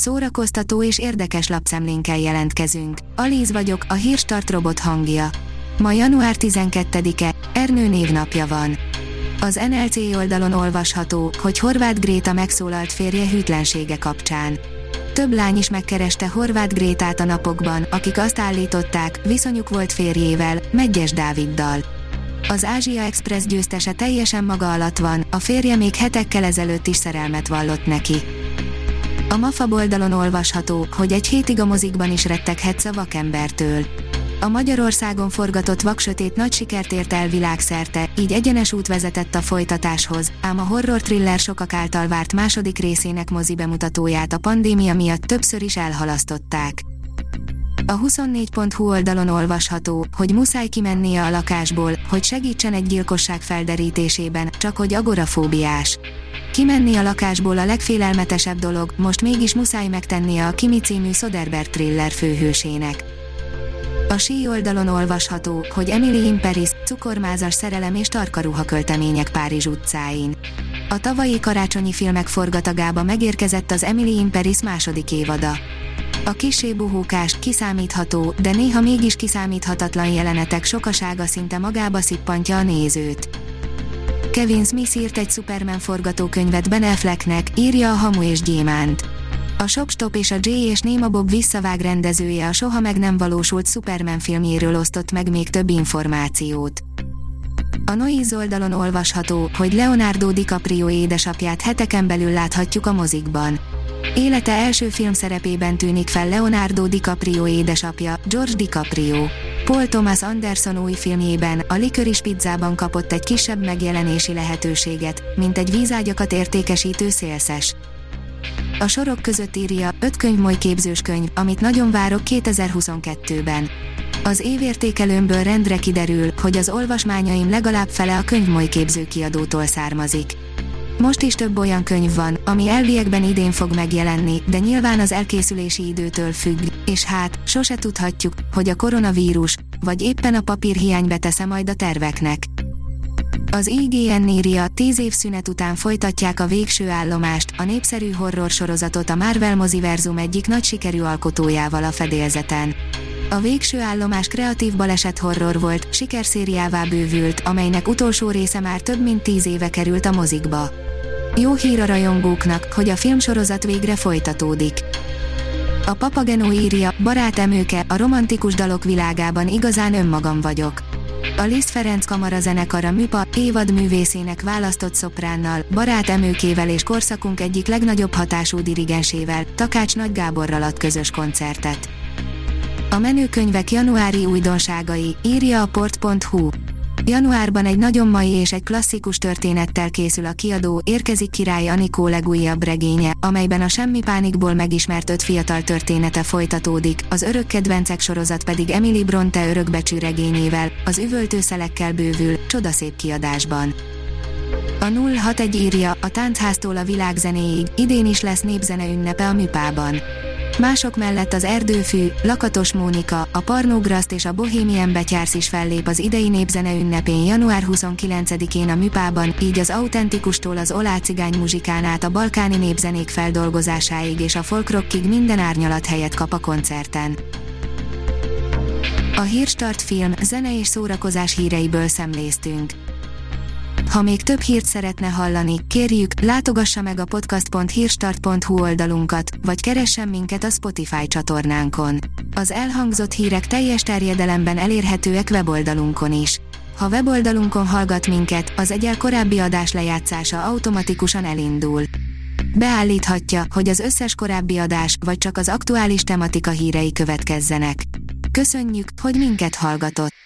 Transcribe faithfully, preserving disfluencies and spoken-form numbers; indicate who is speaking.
Speaker 1: szórakoztató és érdekes lapszemlénkkel jelentkezünk. Alíz vagyok, a Hírstart robot hangja. Ma január tizenkettedike, Ernő névnapja van. Az en el cé oldalon olvasható, hogy Horváth Gréta megszólalt férje hűtlensége kapcsán. Több lány is megkereste Horváth Grétát a napokban, akik azt állították, viszonyuk volt férjével, Medgyes Dáviddal. Az Ázsia Express győztese teljesen maga alatt van, a férje még hetekkel ezelőtt is szerelmet vallott neki. A MAFA oldalon olvasható, hogy egy hétig a mozikban is retteghetsz a vakembertől. A Magyarországon forgatott Vaksötét nagy sikert ért el világszerte, így egyenes út vezetett a folytatáshoz, ám a horror-thriller sokak által várt második részének mozi bemutatóját a pandémia miatt többször is elhalasztották. A huszonnégy pont hu oldalon olvasható, hogy muszáj kimennie a lakásból, hogy segítsen egy gyilkosság felderítésében, csak hogy agorafóbiás. Kimenni a lakásból a legfélelmetesebb dolog, most mégis muszáj megtennie a Kimi című Soderbergh thriller főhősének. A Sí oldalon olvasható, hogy Emily in Paris, cukormázas szerelem és tarka ruhaköltemények Párizs utcáin. A tavalyi karácsonyi filmek forgatagába megérkezett az Emily in Paris második évada. A kissé buhókás, kiszámítható, de néha mégis kiszámíthatatlan jelenetek sokasága szinte magába szippantja a nézőt. Kevin Smith írt egy Superman forgatókönyvet Ben Afflecknek, írja a Hamu és Gyémánt. A Shop Stop és a Jay és Néma Bob visszavág rendezője a soha meg nem valósult Superman filmjéről osztott meg még több információt. A Noise oldalon olvasható, hogy Leonardo DiCaprio édesapját heteken belül láthatjuk a mozikban. Élete első filmszerepében tűnik fel Leonardo DiCaprio édesapja, George DiCaprio. Paul Thomas Anderson új filmjében, a Licorice Pizzában kapott egy kisebb megjelenési lehetőséget, mint egy vízágyakat értékesítő szélszes. A sorok között írja, öt könyvmoly képzős könyv, amit nagyon várok kétezer-huszonkettőben. Az évértékelőmből rendre kiderül, hogy az olvasmányaim legalább fele a könyvmoly képző kiadótól származik. Most is több olyan könyv van, ami elviekben idén fog megjelenni, de nyilván az elkészülési időtől függ, és hát, sose tudhatjuk, hogy a koronavírus, vagy éppen a papírhiány betesze majd a terveknek. Az i gé en írja, tíz év szünet után folytatják a Végső állomást, a népszerű horror sorozatot a Marvel moziverzum egyik nagy sikerű alkotójával a fedélzeten. A Végső állomás kreatív baleset horror volt, sikerszériává bővült, amelynek utolsó része már több mint tíz éve került a mozikba. Jó hír a rajongóknak, hogy a filmsorozat végre folytatódik. A Papageno írja, barát Emőke, a romantikus dalok világában igazán önmagam vagyok. A Liszt Ferenc Kamara zenekar a Műpa évad művészének választott szopránnal, Barát Emőkével és korszakunk egyik legnagyobb hatású dirigensével, Takács Nagy Gáborral ad közös koncertet. A menőkönyvek januári újdonságai, írja a port pont hu. Januárban egy nagyon mai és egy klasszikus történettel készül a kiadó, érkezik Király Anikó legújabb regénye, amelyben a Semmi pánikból megismert öt fiatal története folytatódik, az Örök kedvencek sorozat pedig Emily Bronte örökbecsű regényével, az üvöltőszelekkel bővül, csodaszép kiadásban. A nulla hatvanegy írja, a táncháztól a világzenéig, idén is lesz népzene ünnepe a Műpában. Mások mellett az Erdőfű, Lakatos Mónika, a Parnógraszt és a Bohemian Betyársz is fellép az idei népzene ünnepén január huszonkilencedikén a Műpában, így az autentikustól az olá cigány muzsikán át a balkáni népzenék feldolgozásáig és a folkrockig minden árnyalat helyet kap a koncerten. A Hírstart film, zene és szórakozás híreiből szemléztünk. Ha még több hírt szeretne hallani, kérjük, látogassa meg a podcast pont hírstart pont hu oldalunkat, vagy keressen minket a Spotify csatornánkon. Az elhangzott hírek teljes terjedelemben elérhetőek weboldalunkon is. Ha weboldalunkon hallgat minket, az egyel korábbi adás lejátszása automatikusan elindul. Beállíthatja, hogy az összes korábbi adás, vagy csak az aktuális tematika hírei következzenek. Köszönjük, hogy minket hallgatott!